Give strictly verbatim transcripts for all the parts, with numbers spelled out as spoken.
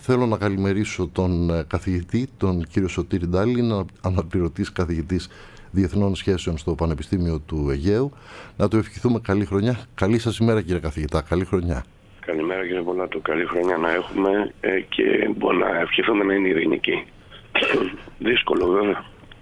θέλω να καλημερίσω τον καθηγητή, τον κύριο Σωτήρη Ντάλη, είναι αναπληρωτής καθηγητής Διεθνών Σχέσεων στο Πανεπιστήμιο του Αιγαίου. Να του ευχηθούμε καλή χρονιά. Καλή σας ημέρα, κύριε καθηγητά. Καλή χρονιά. Καλημέρα, κύριε Πολάτου. Καλή χρονιά να έχουμε ε, και μπορεί να ευχηθούμε να είναι ειρηνική. Δύσκολο, βέβαια.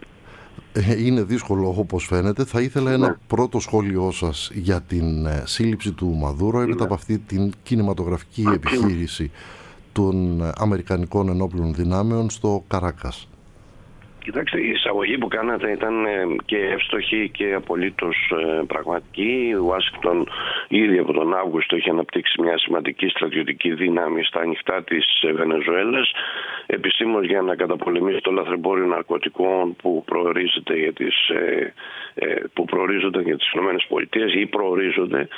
Είναι δύσκολο όπως φαίνεται. Θα ήθελα ένα ναι. πρώτο σχόλιο σας για την σύλληψη του Μαδούρο έπειτα ναι. από αυτή την κινηματογραφική επιχείρηση των Αμερικανικών ενόπλων δυνάμεων στο Καράκας. Κοιτάξτε, η εισαγωγή που κάνατε ήταν και εύστοχη και απολύτως πραγματική. Η Ουάσιγκτον ήδη από τον Αύγουστο είχε αναπτύξει μια σημαντική στρατιωτική δύναμη στα ανοιχτά της Βενεζουέλας, επισήμως για να καταπολεμήσει το λαθρεμπόριο ναρκωτικών που προορίζεται για τις, που προορίζονται για τις ΗΠΑ ή προορίζονται.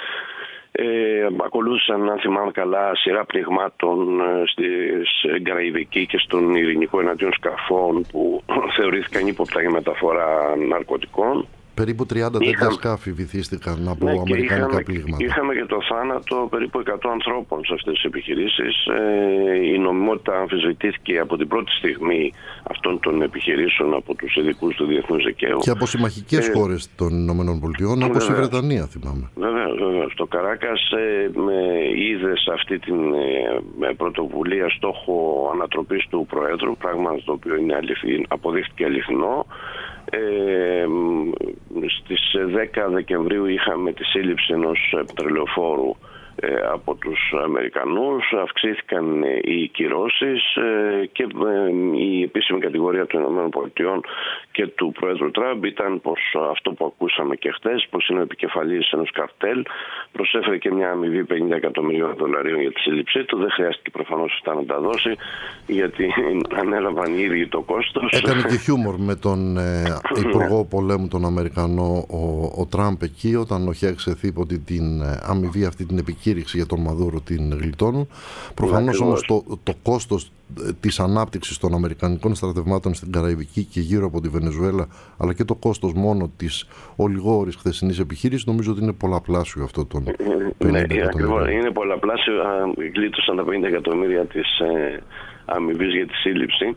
Ε, ακολούθησαν, αν θυμάμαι καλά, σειρά πνιγμάτων στην Καραϊβική και στον Ειρηνικό εναντίον σκαφών που θεωρήθηκαν ύποπτα για μεταφορά ναρκωτικών. Περίπου τριάντα τέτοια σκάφη βυθίστηκαν από ναι, αμερικανικά είχαμε, πλήγματα. Είχαμε και το θάνατο περίπου εκατό ανθρώπων σε αυτές τις επιχειρήσεις. Ε, η νομιμότητα αμφισβητήθηκε από την πρώτη στιγμή αυτών των επιχειρήσεων από τους ειδικούς του διεθνούς δικαίου. Και από συμμαχικές ε, χώρες των ΗΠΑ, όπως η Βρετανία, θυμάμαι. Βέβαια, βέβαια. Στο Καράκας ε, είδε σε αυτή την ε, πρωτοβουλία στόχο ανατροπής του Προέδρου, πράγμα το οποίο είναι αληθι, αποδείχθηκε αληθινό. Ε, στις δέκα Δεκεμβρίου είχαμε τη σύλληψη ενός πετρελαιοφόρου ε, από τους Αμερικανούς, αυξήθηκαν ε, οι κυρώσεις ε, και ε, η επίσημη κατηγορία των ΗΠΑ και του Πρόεδρου Τραμπ ήταν πως αυτό που ακούσαμε και χτες, πως είναι ο επικεφαλής ενός καρτέλ, προσέφερε και μια αμοιβή πενήντα εκατομμυρίων δολαρίων για τη σύλληψή του. Δεν χρειάστηκε προφανώς αυτά να τα δώσει, γιατί ανέλαβαν οι ίδιοι το κόστος. Έκανε και χιούμορ με τον ε, Υπουργό Πολέμου τον Αμερικανό ο, ο Τραμπ εκεί, όταν ο Χέξ εθίπ ότι την αμοιβή αυτή την επικήρυξη για τον Μαδούρο την γλιτώνουν. Προφανώς όμως το, το κόστος της ανάπτυξης των Αμερικανικών στρατευμάτων στην Καραϊβική και γύρω από τη Βενεζουέλα, αλλά και το κόστος μόνο της ολιγόρης χθεσινής επιχείρησης, νομίζω ότι είναι πολλαπλάσιο αυτό των πενήντα ναι, εκατομμύρια. Είναι πολλαπλάσιο. Γλίτωσαν τα πενήντα εκατομμύρια της ε, αμοιβής για τη σύλληψη.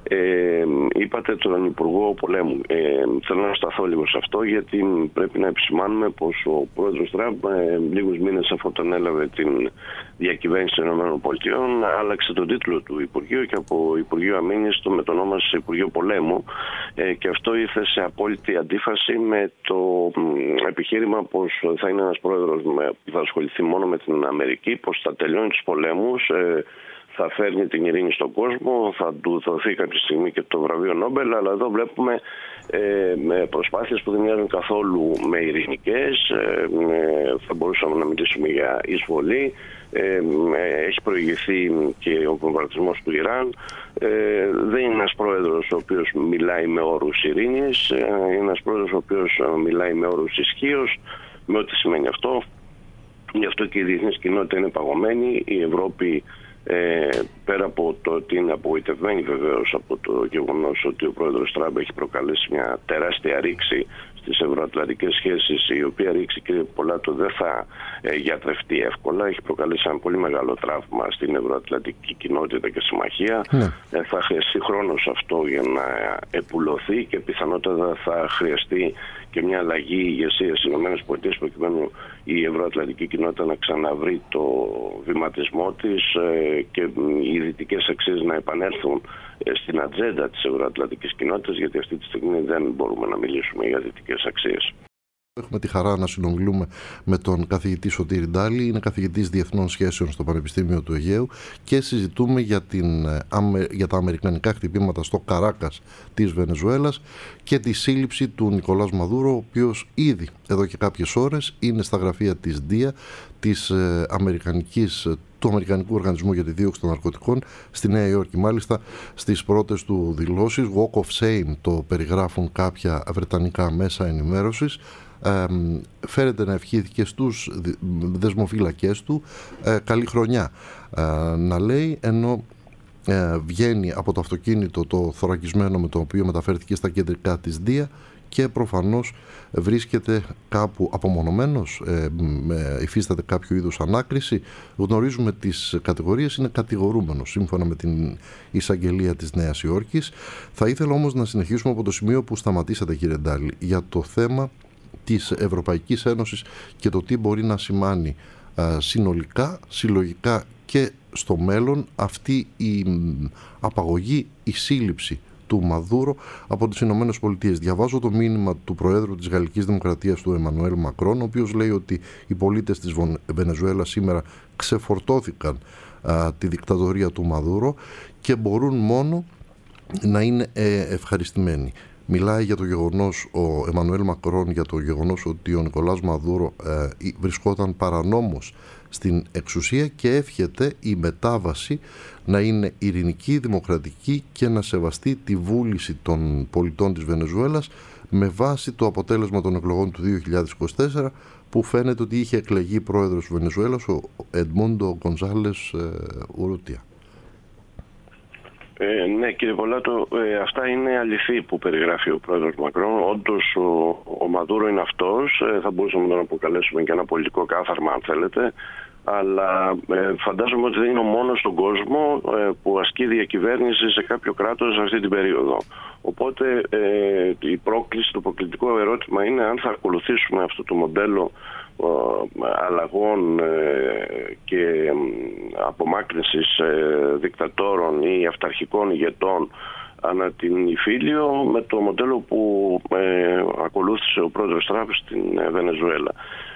Ε, είπατε τον Υπουργό Πολέμου. Ε, θέλω να σταθώ λίγο σε αυτό, γιατί πρέπει να επισημάνουμε πως ο πρόεδρος Τραμπ ε, λίγους μήνες αφού τον έλαβε την διακυβέρνηση των ΗΠΑ άλλαξε τον τίτλο του Υπουργείου και από Υπουργείο Αμήνης το μετονόμασε Υπουργείο Πολέμου, ε, και αυτό ήρθε σε απόλυτη αντίφαση με το ε, επιχείρημα πως θα είναι ένας πρόεδρος που θα ασχοληθεί μόνο με την Αμερική, πως θα τελειώνει τους πολέμους, ε, θα φέρνει την ειρήνη στον κόσμο, θα του δοθεί κάποια στιγμή και το βραβείο Νόμπελ, αλλά εδώ βλέπουμε ε, με προσπάθειες που δεν μοιάζουν καθόλου με ειρηνικές, ε, ε, θα μπορούσαμε να μιλήσουμε για εισβολή, ε, ε, έχει προηγηθεί και ο βομβαρδισμός του Ιράν, ε, δεν είναι ένας πρόεδρος ο οποίος μιλάει με όρους ειρήνης, ε, είναι ένας πρόεδρος ο οποίος μιλάει με όρους ισχύος, με ό,τι σημαίνει αυτό. Γι' αυτό και η διεθνής κοινότητα είναι παγωμένη, η Ευρώπη Ε, πέρα από το ότι είναι απογοητευμένη βεβαίως από το γεγονός ότι ο πρόεδρος Τραμπ έχει προκαλέσει μια τεράστια ρήξη στις ευρωατλαντικές σχέσεις, η οποία ρήξη, κύριε Πολάτο, δεν θα ε, γιατρευτεί εύκολα. Έχει προκαλέσει ένα πολύ μεγάλο τραύμα στην ευρωατλαντική κοινότητα και συμμαχία. Ναι. Ε, θα χρειαστεί χρόνος αυτό για να επουλωθεί και πιθανότατα θα χρειαστεί και μια αλλαγή ηγεσία στις ΗΠΑ προκειμένου η ευρωατλαντική κοινότητα να ξαναβρει το βηματισμό της ε, και οι δυτικές αξίες να επανέλθουν ε, στην ατζέντα της ευρωατλαντικής κοινότητας, γιατί αυτή τη στιγμή δεν μπορούμε να μιλήσουμε για δυτικές αξίες. Έχουμε τη χαρά να συνομιλούμε με τον καθηγητή Σωτήρη Ντάλη, είναι καθηγητής Διεθνών Σχέσεων στο Πανεπιστήμιο του Αιγαίου και συζητούμε για, την, για τα αμερικανικά χτυπήματα στο Καράκας της Βενεζουέλας και τη σύλληψη του Νικολάς Μαδούρο, ο οποίος ήδη εδώ και κάποιες ώρες είναι στα γραφεία της Ντία, της Αμερικανικής, του Αμερικανικού Οργανισμού για τη Δίωξη των Ναρκωτικών στη Νέα Υόρκη. Μάλιστα στις πρώτες του δηλώσεις, Walk of Shame το περιγράφουν κάποια βρετανικά μέσα ενημέρωσης, Ε, φέρεται να ευχήθηκε στους δεσμοφύλακές του ε, καλή χρονιά ε, να λέει, ενώ ε, βγαίνει από το αυτοκίνητο το θωρακισμένο με το οποίο μεταφέρθηκε στα κεντρικά της Δία και προφανώς βρίσκεται κάπου απομονωμένος, ε, υφίσταται κάποιο είδους ανάκριση. Γνωρίζουμε τις κατηγορίες, είναι κατηγορούμενος σύμφωνα με την εισαγγελία της Νέας Υόρκης. Θα ήθελα όμως να συνεχίσουμε από το σημείο που σταματήσατε, κύριε Ντάλη, για το θέμα της Ευρωπαϊκής Ένωσης και το τι μπορεί να σημάνει α, συνολικά, συλλογικά και στο μέλλον αυτή η απαγωγή, η σύλληψη του Μαδούρο από τις Ηνωμένες Πολιτείες. Διαβάζω το μήνυμα του Προέδρου της Γαλλικής Δημοκρατίας, του Εμμανουέλ Μακρόν, ο οποίος λέει ότι οι πολίτες της Βενεζουέλας σήμερα ξεφορτώθηκαν α, τη δικτατορία του Μαδούρο και μπορούν μόνο να είναι ε, ευχαριστημένοι. Μιλάει για το γεγονός, ο Εμμανουέλ Μακρόν, για το γεγονός ότι ο Νικολάς Μαδούρο ε, βρισκόταν παρανόμως στην εξουσία και εύχεται η μετάβαση να είναι ειρηνική, δημοκρατική και να σεβαστεί τη βούληση των πολιτών της Βενεζουέλας με βάση το αποτέλεσμα των εκλογών του δύο χιλιάδες είκοσι τέσσερα, που φαίνεται ότι είχε εκλεγεί πρόεδρος της Βενεζουέλας ο Εντμούντο Γκονζάλες Ουρούτια. Ε, ναι, κύριε Πολάτο, ε, αυτά είναι αληθή που περιγράφει ο πρόεδρος Μακρόν. Όντως ο, ο Μαδούρο είναι αυτός, ε, θα μπορούσαμε να τον αποκαλέσουμε και ένα πολιτικό κάθαρμα αν θέλετε, αλλά ε, φαντάζομαι ότι δεν είναι ο μόνος στον κόσμο ε, που ασκεί διακυβέρνηση σε κάποιο κράτος αυτή την περίοδο. Οπότε ε, η πρόκληση, το προκλητικό ερώτημα είναι αν θα ακολουθήσουμε αυτό το μοντέλο αλλαγών και απομάκρυνσης δικτατόρων ή αυταρχικών ηγετών ανά την Ιφίλιο με το μοντέλο που ακολούθησε ο πρόεδρος Τραμπ στην Βενεζουέλα.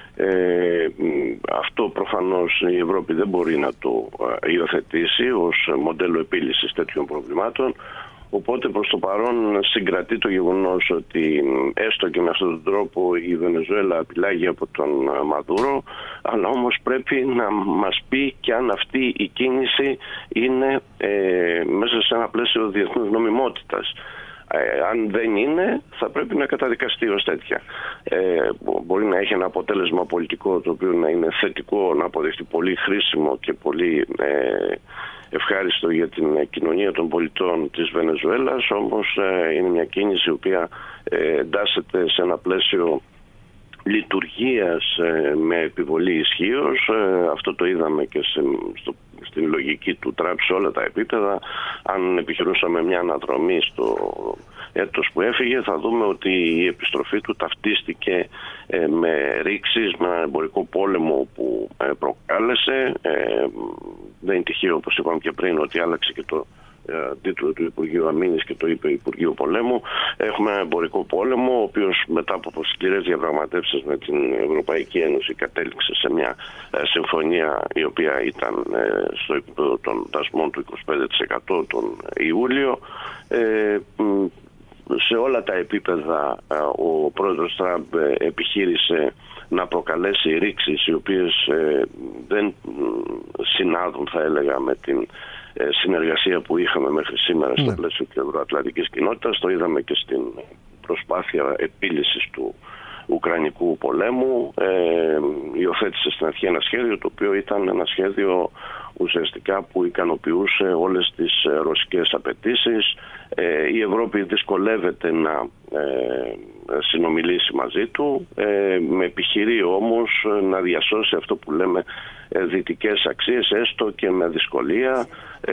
Ε, αυτό προφανώς η Ευρώπη δεν μπορεί να το υιοθετήσει ως μοντέλο επίλυσης τέτοιων προβλημάτων. Οπότε προς το παρόν συγκρατεί το γεγονός ότι έστω και με αυτόν τον τρόπο η Βενεζουέλα απειλάγει από τον Μαδούρο, αλλά όμως πρέπει να μας πει και αν αυτή η κίνηση είναι ε, μέσα σε ένα πλαίσιο διεθνούς νομιμότητας. Ε, αν δεν είναι, θα πρέπει να καταδικαστεί ως τέτοια. Ε, μπορεί να έχει ένα αποτέλεσμα πολιτικό το οποίο να είναι θετικό, να αποδειχτεί πολύ χρήσιμο και πολύ ε, ευχάριστο για την κοινωνία των πολιτών της Βενεζουέλας, όμως ε, είναι μια κίνηση η οποία ε, εντάσσεται σε ένα πλαίσιο λειτουργίας ε, με επιβολή ισχύως. Ε, αυτό το είδαμε και σε, στο, στην λογική του Τραμπ σε όλα τα επίπεδα. Αν επιχειρούσαμε μια αναδρομή στο έτος που έφυγε, θα δούμε ότι η επιστροφή του ταυτίστηκε ε, με ρήξεις, με ένα εμπορικό πόλεμο που ε, προκάλεσε. Ε, δεν είναι τυχαίο, όπως είπαμε και πριν, ότι άλλαξε και το τίτλο του Υπουργείου Αμήνης και το είπε Υπουργείο Πολέμου. Έχουμε ένα εμπορικό πόλεμο, ο οποίος μετά από σκληρές διαπραγματεύσεις με την Ευρωπαϊκή Ένωση κατέληξε σε μια ε, συμφωνία η οποία ήταν ε, στο επίπεδο των δασμών του είκοσι πέντε τοις εκατό τον Ιούλιο. Ε, σε όλα τα επίπεδα ε, ο πρόεδρος Τραμπ ε, επιχείρησε να προκαλέσει ρήξεις οι οποίες ε, δεν συνάδουν, θα έλεγα, με την συνεργασία που είχαμε μέχρι σήμερα στο ναι. πλαίσιο της ευρωατλαντικής κοινότητας. Το είδαμε και στην προσπάθεια επίλυσης του Ουκρανικού πολέμου. Ε, υιοθέτησε στην αρχή ένα σχέδιο το οποίο ήταν ένα σχέδιο ουσιαστικά που ικανοποιούσε όλες τις ρωσικές απαιτήσεις. Ε, η Ευρώπη δυσκολεύεται να ε, συνομιλήσει μαζί του, ε, με επιχειρεί όμως να διασώσει αυτό που λέμε ε, δυτικές αξίες, έστω και με δυσκολία. Ε,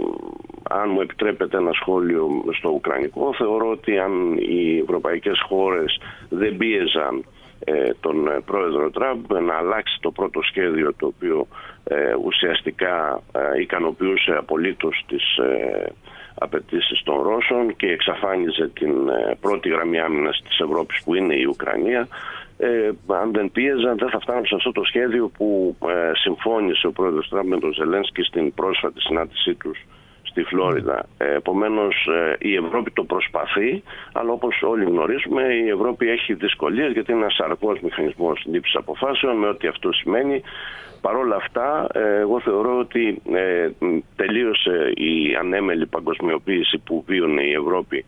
αν μου επιτρέπετε ένα σχόλιο στο ουκρανικό, θεωρώ ότι αν οι ευρωπαϊκές χώρες δεν πίεζαν ε, τον πρόεδρο Τραμπ να αλλάξει το πρώτο σχέδιο, το οποίο ε, ουσιαστικά ε, ικανοποιούσε απολύτως τις ε, απαιτήσεις των Ρώσων και εξαφάνιζε την ε, πρώτη γραμμή άμυνας της Ευρώπης που είναι η Ουκρανία, ε, αν δεν πίεζαν δεν θα φτάνουν σε αυτό το σχέδιο που ε, συμφώνησε ο πρόεδρος Τραμπ με τον Ζελένσκι στην πρόσφατη συνάντησή τους στη Φλόριδα. Ε, επομένως ε, η Ευρώπη το προσπαθεί, αλλά όπως όλοι γνωρίζουμε η Ευρώπη έχει δυσκολίες γιατί είναι ένας αργός μηχανισμός λήψης αποφάσεων με ό,τι αυτό σημαίνει. Παρ' όλα αυτά, εγώ θεωρώ ότι ε, τελείωσε η ανέμελη παγκοσμιοποίηση που βίωνε η Ευρώπη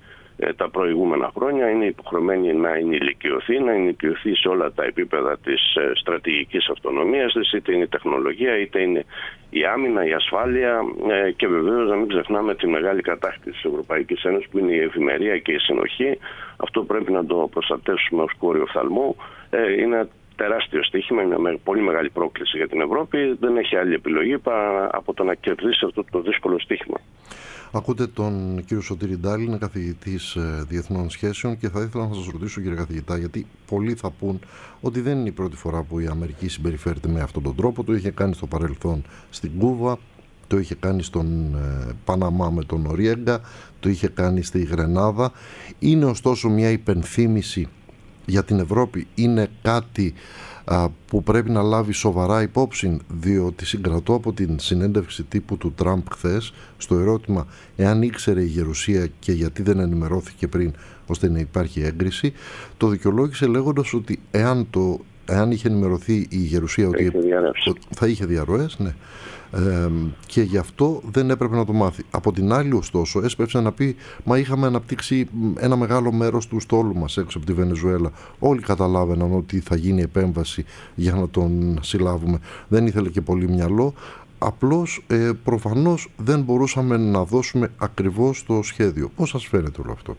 τα προηγούμενα χρόνια. Είναι υποχρεωμένη να ενηλικιωθεί, να ενηλικιωθεί σε όλα τα επίπεδα της στρατηγικής αυτονομίας της, είτε είναι η τεχνολογία, είτε είναι η άμυνα, η ασφάλεια και βεβαίως να μην ξεχνάμε τη μεγάλη κατάκτηση της Ευρωπαϊκής Ένωσης που είναι η ευημερία και η συνοχή. Αυτό πρέπει να το προστατεύσουμε ως κόριο φθαλμού. Είναι τεράστιο στοίχημα, είναι μια πολύ μεγάλη πρόκληση για την Ευρώπη. Δεν έχει άλλη επιλογή παρά από το να κερδίσει αυτό το δύσκολο στοίχημα. Ακούτε τον κύριο Σωτήρη Ντάλη, είναι καθηγητής διεθνών σχέσεων, και θα ήθελα να σας ρωτήσω, κύριε καθηγητά, γιατί πολλοί θα πούν ότι δεν είναι η πρώτη φορά που η Αμερική συμπεριφέρεται με αυτόν τον τρόπο. Το είχε κάνει στο παρελθόν στην Κούβα, το είχε κάνει στον ε, Παναμά με τον Νοριέγκα, το είχε κάνει στη Γρενάδα. Είναι ωστόσο μια υπενθύμηση για την Ευρώπη, είναι κάτι α, που πρέπει να λάβει σοβαρά υπόψη, διότι συγκρατώ από την συνέντευξη τύπου του Τραμπ χθες στο ερώτημα εάν ήξερε η Γερουσία και γιατί δεν ενημερώθηκε πριν ώστε να υπάρχει έγκριση, το δικαιολόγησε λέγοντας ότι εάν, το, εάν είχε ενημερωθεί η Γερουσία ότι θα είχε διαρροές, ναι, Ε, και γι' αυτό δεν έπρεπε να το μάθει. Από την άλλη, ωστόσο, έσπευσε να πει: μα είχαμε αναπτύξει ένα μεγάλο μέρος του στόλου μας έξω από τη Βενεζουέλα. Όλοι καταλάβαιναν ότι θα γίνει επέμβαση για να τον συλλάβουμε. Δεν ήθελε και πολύ μυαλό. Απλώς, ε, προφανώς, δεν μπορούσαμε να δώσουμε ακριβώς το σχέδιο. Πώς σας φαίνεται όλο αυτό?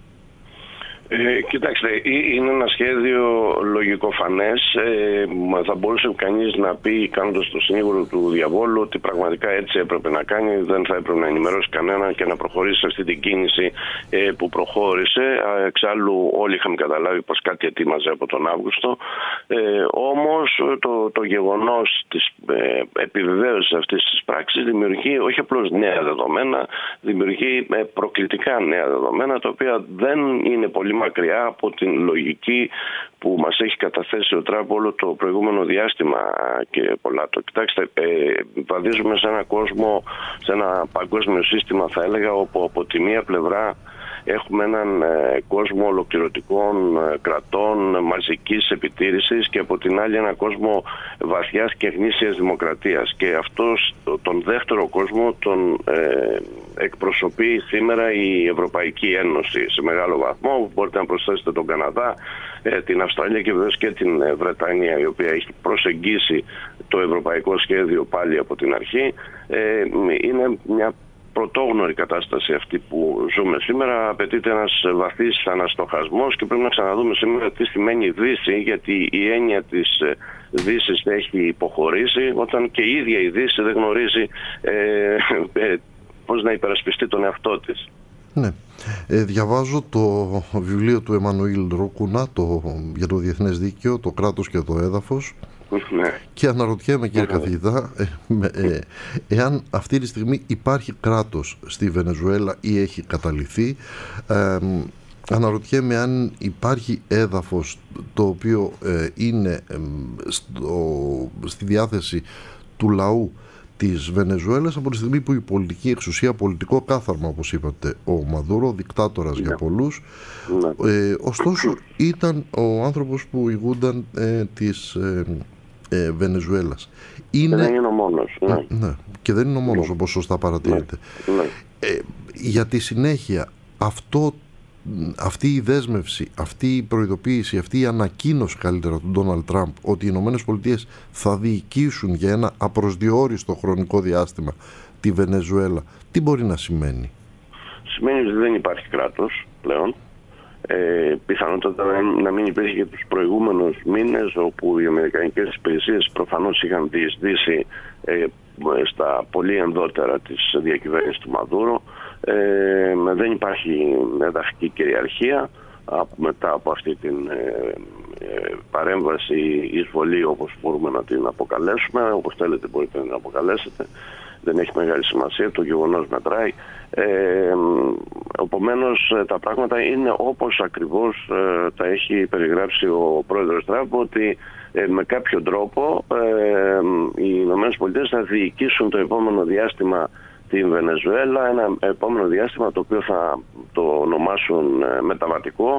Ε, κοιτάξτε, είναι ένα σχέδιο λογικοφανές. Ε, θα μπορούσε κανείς να πει, κάνοντας το συνήγορο του διαβόλου, ότι πραγματικά έτσι έπρεπε να κάνει, δεν θα έπρεπε να ενημερώσει κανέναν και να προχωρήσει σε αυτή την κίνηση ε, που προχώρησε. Εξάλλου όλοι είχαμε καταλάβει πως κάτι ετοίμαζε από τον Αύγουστο. Ε, όμως το, το γεγονός της ε, επιβεβαίωσης αυτής της πράξης δημιουργεί όχι απλώς νέα δεδομένα, δημιουργεί ε, προκλητικά νέα δεδομένα, τα οποία δεν είναι πολύ μακριά από την λογική που μας έχει καταθέσει ο Τραμπ όλο το προηγούμενο διάστημα και πολλά το. Κοιτάξτε, ε, βαδίζουμε σε ένα κόσμο, σε ένα παγκόσμιο σύστημα, θα έλεγα, όπου από τη μία πλευρά έχουμε έναν ε, κόσμο ολοκληρωτικών ε, κρατών, μαζικής επιτήρησης, και από την άλλη έναν κόσμο βαθιάς και γνήσιας δημοκρατίας. Και αυτός τον δεύτερο κόσμο τον ε, εκπροσωπεί σήμερα η Ευρωπαϊκή Ένωση σε μεγάλο βαθμό. Μπορείτε να προσθέσετε τον Καναδά, ε, την Αυστραλία και βεβαίως και την ε, Βρετανία, η οποία έχει προσεγγίσει το ευρωπαϊκό σχέδιο πάλι από την αρχή. Ε, είναι μια πρωτόγνωρη κατάσταση αυτή που ζούμε σήμερα. Απαιτείται ένας βαθύς αναστοχασμός και πρέπει να ξαναδούμε σήμερα τι σημαίνει Δύση, γιατί η έννοια της Δύσης έχει υποχωρήσει όταν και η ίδια η Δύση δεν γνωρίζει ε, ε, πώς να υπερασπιστεί τον εαυτό της. Ναι. Ε, διαβάζω το βιβλίο του Εμμανουήλ Ρόκουνα το, για το Διεθνές Δίκαιο, το κράτος και το έδαφος. Ναι. Και αναρωτιέμαι, κύριε ναι. καθηγητά, ε, ε, εάν αυτή τη στιγμή υπάρχει κράτος στη Βενεζουέλα ή έχει καταληθεί. Ε, αναρωτιέμαι αν υπάρχει έδαφος το οποίο ε, είναι ε, στο, στη διάθεση του λαού της Βενεζουέλας από τη στιγμή που η πολιτική εξουσία, πολιτικό κάθαρμα, όπως είπατε, ο Μαδούρο, δικτάτορας yeah. για πολλούς, yeah. ε, ωστόσο ήταν ο άνθρωπος που ηγούνταν ε, της ε, ε, Βενεζουέλας. Είναι... Και δεν είναι ο μόνος. Ναι. Ναι. Και δεν είναι ο μόνος, yeah. όπως σωστά παρατηρείτε. Yeah. Ε, για τη συνέχεια, αυτό αυτή η δέσμευση, αυτή η προειδοποίηση, αυτή η ανακοίνωση καλύτερα του Ντόναλντ Τραμπ ότι οι Ηνωμένες Πολιτείες θα διοικήσουν για ένα απροσδιόριστο χρονικό διάστημα τη Βενεζουέλα, τι μπορεί να σημαίνει? Σημαίνει ότι δεν υπάρχει κράτος πλέον. Ε, πιθανότατα να μην υπήρχε και τους προηγούμενους μήνες, όπου οι αμερικανικές υπηρεσίες προφανώς είχαν διεισδύσει ε, στα πολύ ενδότερα της διακυβέρνησης του Μαδούρο. Ε, δεν υπάρχει εδαφική κυριαρχία μετά από αυτή την ε, ε, παρέμβαση, εισβολή, όπως μπορούμε να την αποκαλέσουμε, όπως θέλετε μπορείτε να την αποκαλέσετε, δεν έχει μεγάλη σημασία, το γεγονός μετράει. Ε, Επομένως τα πράγματα είναι όπως ακριβώς ε, τα έχει περιγράψει ο πρόεδρος Τραμπ, ότι ε, με κάποιο τρόπο ε, οι Ηνωμένες Πολιτείες θα διοικήσουν το επόμενο διάστημα την Βενεζουέλα, ένα επόμενο διάστημα το οποίο θα το ονομάσουν μεταβατικό,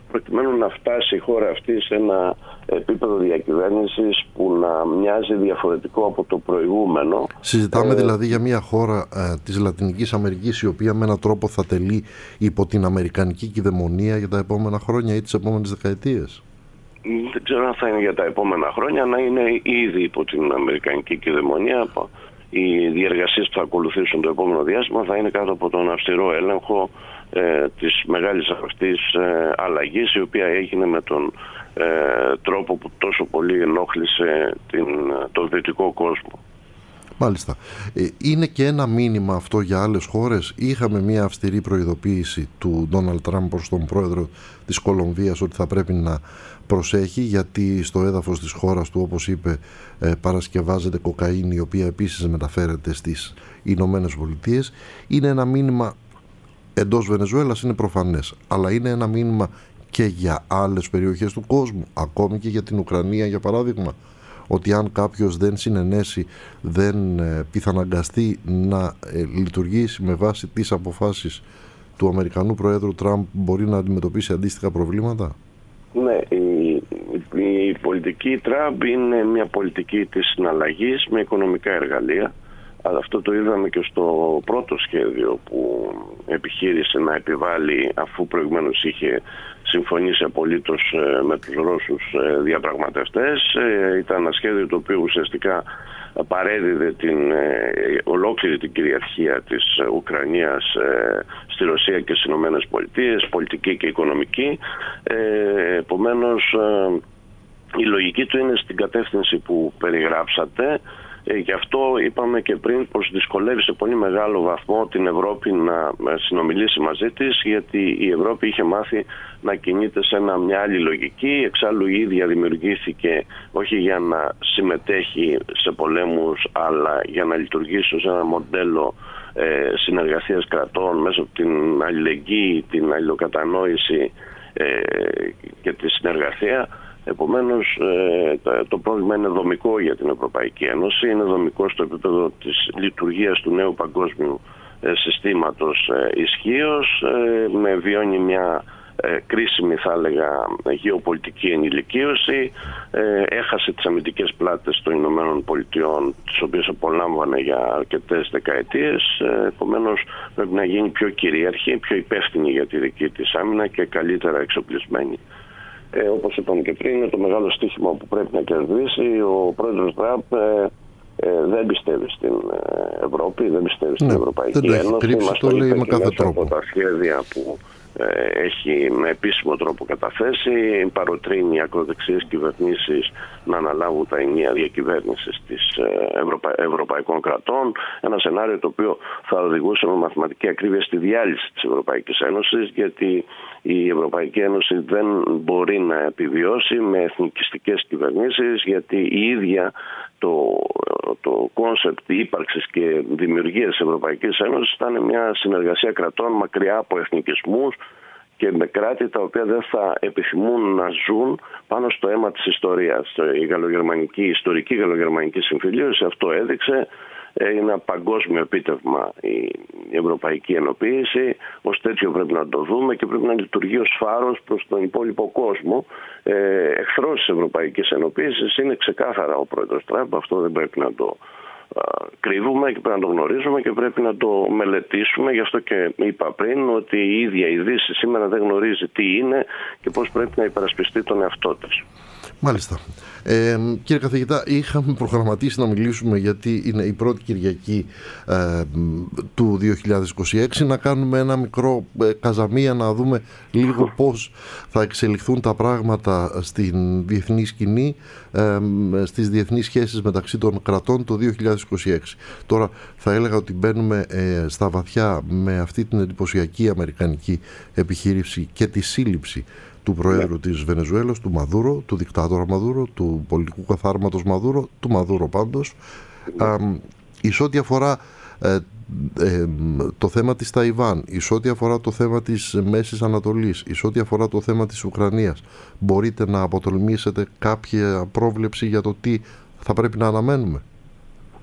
προκειμένου να φτάσει η χώρα αυτή σε ένα επίπεδο διακυβέρνησης που να μοιάζει διαφορετικό από το προηγούμενο. Συζητάμε ε, δηλαδή για μια χώρα ε, της Λατινικής Αμερικής, η οποία με έναν τρόπο θα τελεί υπό την αμερικανική κυδαιμονία για τα επόμενα χρόνια ή τις επόμενες δεκαετίες. Δεν ξέρω αν θα είναι για τα επόμενα χρόνια, να είναι ήδη υπό την αμερικανική κυδαιμονία. Οι διεργασίες που θα ακολουθήσουν το επόμενο διάστημα θα είναι κάτω από τον αυστηρό έλεγχο ε, της μεγάλης αυτής ε, αλλαγής, η οποία έγινε με τον ε, τρόπο που τόσο πολύ ενόχλησε την, τον δυτικό κόσμο. Μάλιστα. Είναι και ένα μήνυμα αυτό για άλλες χώρες. Είχαμε μια αυστηρή προειδοποίηση του Ντόναλντ Τραμπ προς τον πρόεδρο της Κολομβίας ότι θα πρέπει να προσέχει, γιατί στο έδαφος της χώρας του, όπως είπε, παρασκευάζεται κοκαίνη, η οποία επίσης μεταφέρεται στις Ηνωμένες Πολιτείες. Είναι ένα μήνυμα εντός Βενεζουέλας, είναι προφανές, αλλά είναι ένα μήνυμα και για άλλες περιοχές του κόσμου, ακόμη και για την Ουκρανία, για παράδειγμα, ότι αν κάποιος δεν συνενέσει, δεν ε, πιθαναγκαστεί να ε, λειτουργήσει με βάση τις αποφάσεις του Αμερικανού Προέδρου Τραμπ, μπορεί να αντιμετωπίσει αντίστοιχα προβλήματα. Ναι, η, η, η πολιτική Τραμπ είναι μια πολιτική της συναλλαγής με οικονομικά εργαλεία. Αλλά αυτό το είδαμε και στο πρώτο σχέδιο που επιχείρησε να επιβάλλει, αφού προηγουμένως είχε συμφωνήσει απολύτως με τους Ρώσους διαπραγματευτές. Ήταν ένα σχέδιο το οποίο ουσιαστικά παρέδιδε την ολόκληρη την κυριαρχία της Ουκρανίας στη Ρωσία και στις Ηνωμένες Πολιτείες, πολιτική και οικονομική. Επομένως, η λογική του είναι στην κατεύθυνση που περιγράψατε. Ε, γι' αυτό είπαμε και πριν πως δυσκολεύει σε πολύ μεγάλο βαθμό την Ευρώπη να συνομιλήσει μαζί της, γιατί η Ευρώπη είχε μάθει να κινείται σε ένα, μια άλλη λογική. Εξάλλου η ίδια δημιουργήθηκε όχι για να συμμετέχει σε πολέμους, αλλά για να λειτουργήσει σε ένα μοντέλο ε, συνεργασίας κρατών μέσα από την αλληλεγγύη, την αλληλοκατανόηση ε, και τη συνεργασία. Επομένως, το πρόβλημα είναι δομικό για την Ευρωπαϊκή Ένωση, είναι δομικό στο επίπεδο της λειτουργίας του νέου παγκόσμιου συστήματος ισχύως, με βιώνει μια κρίσιμη, θα έλεγα, γεωπολιτική ενηλικίωση, έχασε τις αμυντικές πλάτες των Ηνωμένων Πολιτειών, τις οποίες απολάμβανε για αρκετές δεκαετίες. Επομένως, πρέπει να γίνει πιο κυρίαρχη, πιο υπεύθυνη για τη δική της άμυνα και καλύτερα εξοπλισμένη. Ε, όπως είπαμε και πριν, είναι το μεγάλο στοίχημα που πρέπει να κερδίσει. Ο πρόεδρος Τραμπ ε, ε, δεν πιστεύει στην Ευρώπη, δεν πιστεύει στην ναι, Ευρωπαϊκή δεν Ένωση. Κρύψει, το λέει με κάθε τρόπο. Από τα σχέδια που ε, έχει με επίσημο τρόπο καταθέσει, παροτρύνει ακροδεξιές κυβερνήσεις να αναλάβουν τα ενία διακυβέρνησης της Ευρωπα... ευρωπαϊκών κρατών. Ένα σενάριο το οποίο θα οδηγούσε με μαθηματική ακρίβεια στη διάλυση της Ευρωπαϊκής Ένωσης, γιατί η Ευρωπαϊκή Ένωση δεν μπορεί να επιβιώσει με εθνικιστικές κυβερνήσεις, γιατί η ίδια το, το κόνσεπτ ύπαρξης και δημιουργίας της Ευρωπαϊκής Ένωσης ήταν μια συνεργασία κρατών μακριά από εθνικισμούς και με κράτη τα οποία δεν θα επιθυμούν να ζουν πάνω στο αίμα της ιστορίας. Η γαλλογερμανική, η ιστορική γαλλογερμανική συμφιλίωση αυτό έδειξε. Είναι ένα παγκόσμιο επίτευγμα η ευρωπαϊκή ενοποίηση. Ως τέτοιο πρέπει να το δούμε και πρέπει να λειτουργεί ως φάρος προς τον υπόλοιπο κόσμο. Ε, εχθρός της ευρωπαϊκής ενοποίησης είναι ξεκάθαρα ο πρόεδρος Τραμπ. Αυτό δεν πρέπει να το α, κρύβουμε και πρέπει να το γνωρίζουμε και πρέπει να το μελετήσουμε. Γι' αυτό και είπα πριν ότι η ίδια η Δύση σήμερα δεν γνωρίζει τι είναι και πώς πρέπει να υπερασπιστεί τον εαυτό της. Μάλιστα. Ε, κύριε καθηγητά, είχαμε προγραμματίσει να μιλήσουμε, γιατί είναι η πρώτη Κυριακή ε, του δύο χιλιάδες είκοσι έξι, να κάνουμε ένα μικρό ε, καζαμία, να δούμε λίγο πώς θα εξελιχθούν τα πράγματα στην διεθνή σκηνή, ε, στις διεθνείς σχέσεις μεταξύ των κρατών το δύο χιλιάδες είκοσι έξι. Τώρα θα έλεγα ότι μπαίνουμε ε, στα βαθιά με αυτή την εντυπωσιακή αμερικανική επιχείρηση και τη σύλληψη του Προέδρου yeah. της Βενεζουέλας, του Μαδούρο, του δικτάτορα Μαδούρο, του πολιτικού καθάρματος Μαδούρο, του Μαδούρο πάντως. Yeah. Α, εις ό,τι αφορά ε, ε, το θέμα της Ταϊβάν, εις ό,τι αφορά το θέμα της Μέσης Ανατολής, εις ό,τι αφορά το θέμα της Ουκρανίας, μπορείτε να αποτολμήσετε κάποια πρόβλεψη για το τι θα πρέπει να αναμένουμε?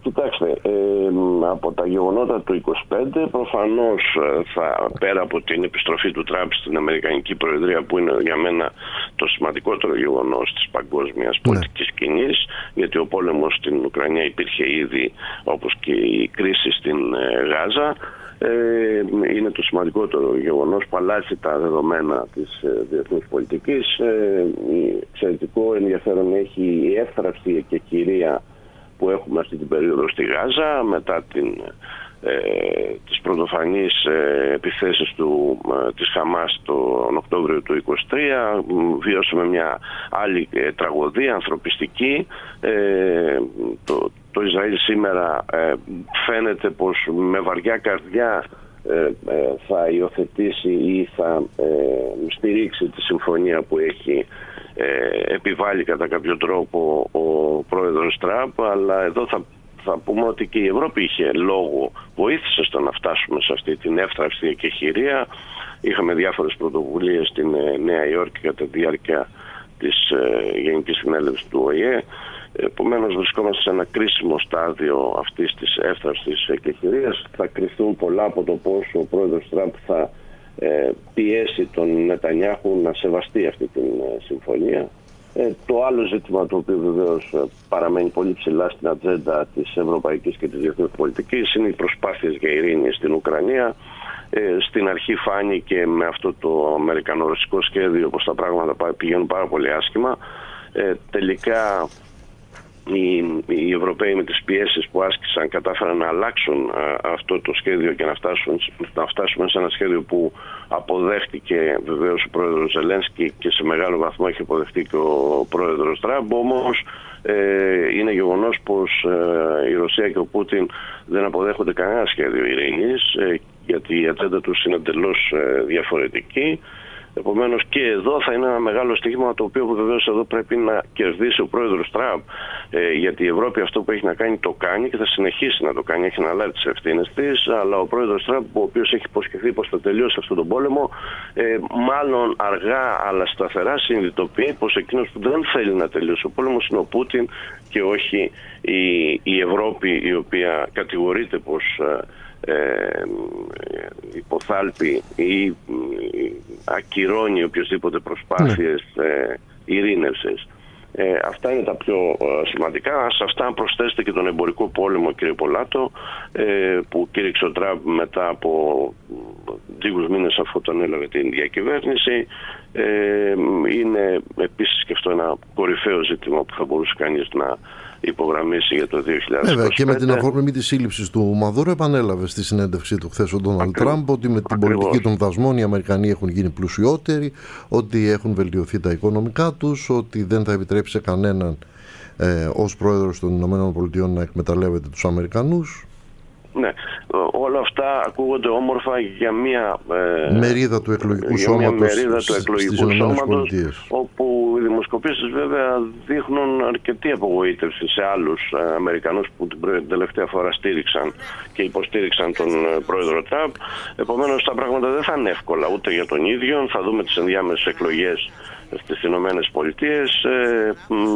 Κοιτάξτε, ε, από τα γεγονότα του είκοσι πέντε προφανώς θα, πέρα από την επιστροφή του Τραμπ στην Αμερικανική Προεδρία, που είναι για μένα το σημαντικότερο γεγονός της παγκόσμιας πολιτικής ναι. σκηνής, γιατί ο πόλεμος στην Ουκρανία υπήρχε ήδη, όπως και η κρίση στην Γάζα, ε, είναι το σημαντικότερο γεγονός που αλλάζει τα δεδομένα της ε, διεθνούς πολιτικής. Ε, εξαιρετικό ενδιαφέρον έχει η εύθραυστη και κυρία που έχουμε αυτή την περίοδο στη Γάζα, μετά την, ε, τις πρωτοφανείς ε, επιθέσεις του, ε, της Χαμάς τον Οκτώβριο του είκοσι τρία. Βιώσαμε μια άλλη ε, τραγωδία ανθρωπιστική. Ε, το, το Ισραήλ σήμερα ε, φαίνεται πως με βαριά καρδιά ε, ε, θα υιοθετήσει ή θα ε, στηρίξει τη συμφωνία που έχει Ε, επιβάλλει κατά κάποιο τρόπο ο πρόεδρος Τραμπ, αλλά εδώ θα, θα πούμε ότι και η Ευρώπη είχε λόγο, βοήθησε στο να φτάσουμε σε αυτή την εύθραυστη εκεχηρία. Είχαμε διάφορες πρωτοβουλίες στην ε, Νέα Υόρκη κατά τη διάρκεια της ε, Γενικής Συνέλευσης του Ο Η Ε. Επομένως βρισκόμαστε σε ένα κρίσιμο στάδιο αυτής της εύθραυστης εκεχηρίας. Θα κριθούν πολλά από το πώς ο πρόεδρος Τραμπ θα πιέσει τον Νετανιάχου να σεβαστεί αυτή την συμφωνία. Ε, το άλλο ζήτημα, το οποίο βεβαίως παραμένει πολύ ψηλά στην ατζέντα της ευρωπαϊκής και της διεθνούς πολιτικής, είναι οι προσπάθειες για ειρήνη στην Ουκρανία. Ε, στην αρχή φάνηκε με αυτό το αμερικανο-ρωσικό σχέδιο πως τα πράγματα πηγαίνουν πάρα πολύ άσχημα. Ε, τελικά Οι, οι Ευρωπαίοι με τις πιέσεις που άσκησαν κατάφεραν να αλλάξουν α, αυτό το σχέδιο και να, φτάσουν, να φτάσουμε σε ένα σχέδιο που αποδέχτηκε βεβαίως ο πρόεδρος Ζελένσκι και σε μεγάλο βαθμό έχει αποδεχτεί και ο πρόεδρος Τραμπ. Όμως ε, είναι γεγονός πως ε, η Ρωσία και ο Πούτιν δεν αποδέχονται κανένα σχέδιο ειρήνης, ε, γιατί η ατζέντα τους είναι εντελώς ε, διαφορετική. Επομένως και εδώ θα είναι ένα μεγάλο στοίχημα, το οποίο βεβαίως εδώ πρέπει να κερδίσει ο πρόεδρος Τραμπ, ε, γιατί η Ευρώπη αυτό που έχει να κάνει το κάνει και θα συνεχίσει να το κάνει, έχει αναλάβει τις ευθύνες της, αλλά ο πρόεδρος Τραμπ, ο οποίος έχει υποσχεθεί πως θα τελειώσει αυτόν τον πόλεμο, ε, μάλλον αργά αλλά σταθερά συνειδητοποιεί πως εκείνος που δεν θέλει να τελειώσει ο πόλεμος είναι ο Πούτιν και όχι η, η Ευρώπη, η οποία κατηγορείται πως Ε, υποθάλπει ή ε, ακυρώνει οποιοσδήποτε προσπάθειες ε, ειρήνευσης. Ε, αυτά είναι τα πιο ε, σημαντικά. Σε αυτά προσθέσετε και τον εμπορικό πόλεμο, κύριε Πολάτο, ε, που κήρυξε ο Τραμπ μετά από λίγους μήνες αφού τον έλαβε την διακυβέρνηση. Ε, είναι επίσης και αυτό ένα κορυφαίο ζήτημα που θα μπορούσε κανείς να υπογραμμίσει για το δύο χιλιάδες είκοσι πέντε. Βέβαια, και με την αφορμή της σύλληψης του Μαδούρο επανέλαβε στη συνέντευξή του χθες ο Ντόναλντ Τραμπ ότι με την Ακριβώς. πολιτική των δασμών οι Αμερικανοί έχουν γίνει πλουσιότεροι, ότι έχουν βελτιωθεί τα οικονομικά τους, ότι δεν θα επιτρέψει σε κανέναν ε, ως πρόεδρος των ΗΠΑ να εκμεταλλεύεται τους Αμερικανούς. Ναι, όλα αυτά ακούγονται όμορφα για μια ε, μερίδα του εκλογικού σώματος στις ΗΠΑ, όπου οι δημοσκοπήσεις βέβαια δείχνουν αρκετή απογοήτευση σε άλλους ε, Αμερικανούς που την τελευταία φορά στήριξαν και υποστήριξαν τον ε, πρόεδρο Τραμπ. Επομένως τα πράγματα δεν θα είναι εύκολα ούτε για τον ίδιο. Θα δούμε τις ενδιάμεσες εκλογές στις Ηνωμένες Πολιτείες. Ε,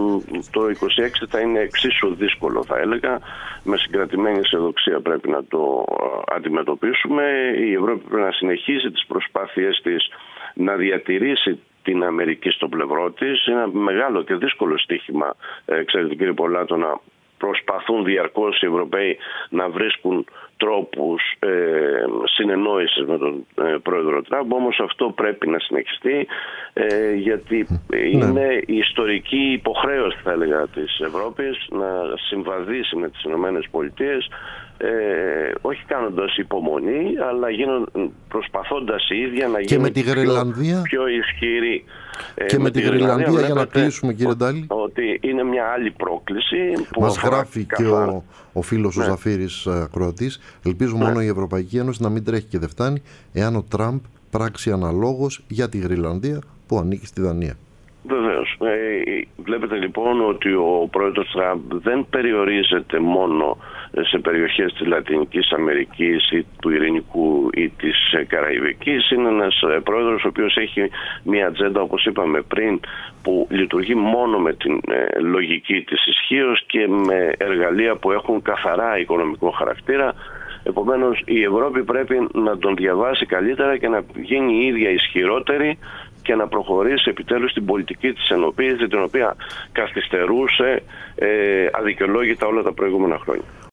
το είκοσι έξι θα είναι εξίσου δύσκολο, θα έλεγα. Με συγκρατημένη αισιοδοξία πρέπει να το αντιμετωπίσουμε. Η Ευρώπη πρέπει να συνεχίσει τις προσπάθειές της να διατηρήσει την Αμερική στο πλευρό της. Είναι ένα μεγάλο και δύσκολο στοίχημα, ε, ξέρετε κύριε Πολάτο, να προσπαθούν διαρκώς οι Ευρωπαίοι να βρίσκουν τρόπους ε, συνεννόησης με τον ε, πρόεδρο Τραμπ. Όμως αυτό πρέπει να συνεχιστεί, ε, γιατί είναι ναι. η ιστορική υποχρέωση, θα έλεγα, της Ευρώπης να συμβαδίσει με τις Ηνωμένες Πολιτείες, ε, όχι κάνοντας υπομονή, αλλά γίνον, προσπαθώντας η ίδια να γίνει πιο, πιο ισχυρή. Και ε, με, με τη Γρυλανδία, για να κλείσουμε, κύριε Ντάλη, ότι είναι μια άλλη πρόκληση που μας γράφει και ο, ο φίλος ναι. ο Ζαφύρης ακροατής. Ελπίζω ναι. μόνο η Ευρωπαϊκή Ένωση να μην τρέχει και δεν φτάνει εάν ο Τραμπ πράξει αναλόγως για τη Γρυλανδία που ανήκει στη Δανία. Βεβαίως. Ε, βλέπετε λοιπόν ότι ο πρόεδρος Τραμπ δεν περιορίζεται μόνο σε περιοχές της Λατινικής Αμερικής ή του Ειρηνικού ή της Καραϊβικής. Είναι ένας πρόεδρος ο οποίος έχει μια ατζέντα, όπως είπαμε πριν, που λειτουργεί μόνο με την ε, λογική της ισχύως και με εργαλεία που έχουν καθαρά οικονομικό χαρακτήρα. Επομένως η Ευρώπη πρέπει να τον διαβάσει καλύτερα και να γίνει η ίδια ισχυρότερη και να προχωρήσει επιτέλους στην πολιτική της ενοποίησης, την οποία καθυστερούσε ε, αδικαιολόγητα όλα τα προηγούμενα χρόνια.